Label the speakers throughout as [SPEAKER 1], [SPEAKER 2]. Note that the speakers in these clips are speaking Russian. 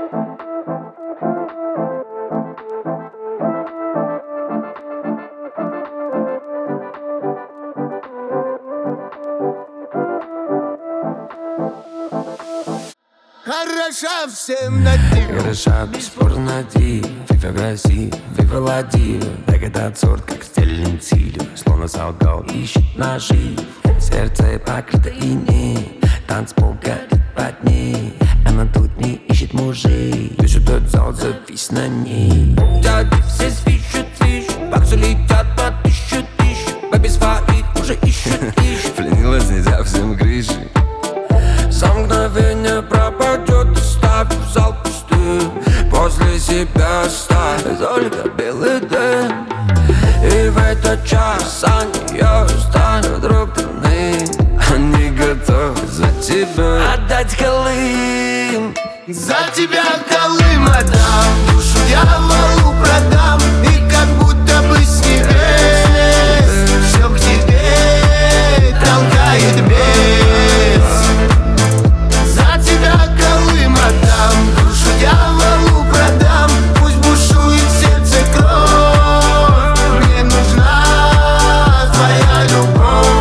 [SPEAKER 1] Хороша всем на диво.
[SPEAKER 2] Хороша, бесспорно на диво. Фифа красив, фифа ладива. Так этот сорт, как стильный цилю. Словно солгал, ищет нажив. Сердце покрыто инеем. Танцпол горит под ней. Она тут не ищет мужей. Весь этот зал завис на ней. Дяди все свищут, баксы летят по тысячу. Бэби своих уже ищут. Пленилась нельзя всем крышей. За мгновение пропадет, оставив зал пустым. После себя оставит только белый дым. И в этот час они ее станут друг дружны. Они готовы за тебя отдать Колым.
[SPEAKER 1] За тебя Колым отдам, душу дьяволу продам. И как будто бы с небес все к тебе толкает бес. За тебя Колым отдам, душу дьяволу продам. Пусть бушует в сердце кровь, мне нужна твоя любовь.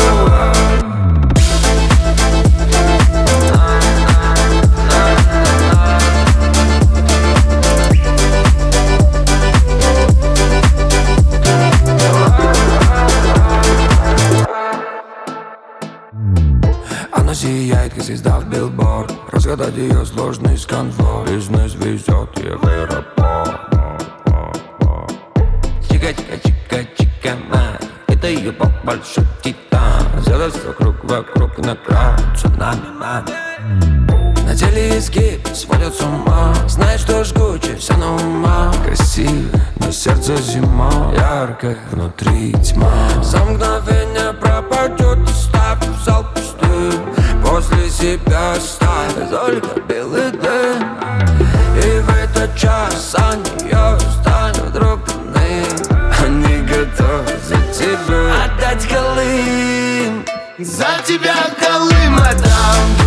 [SPEAKER 2] Она сияет, как звезда в билборд. Разгадать ее сложный сканфор. Бизнес везет ее в аэропорт. Чика-чика-чика-чика, мать. Это ее пап большой титан. Взялась вокруг на край. Цунами, мать. На теле изгиб сводят с ума. Знает, что жгуче, все на ума. Красиво, но сердце зима. Яркая, внутри тьма. За мгновение пропадет, оставив зал пустым. После себя оставит только белый дым. И в этот час они ее станут друг дружны. Они готовы за тебя отдать Колым.
[SPEAKER 1] За тебя Колым отдам.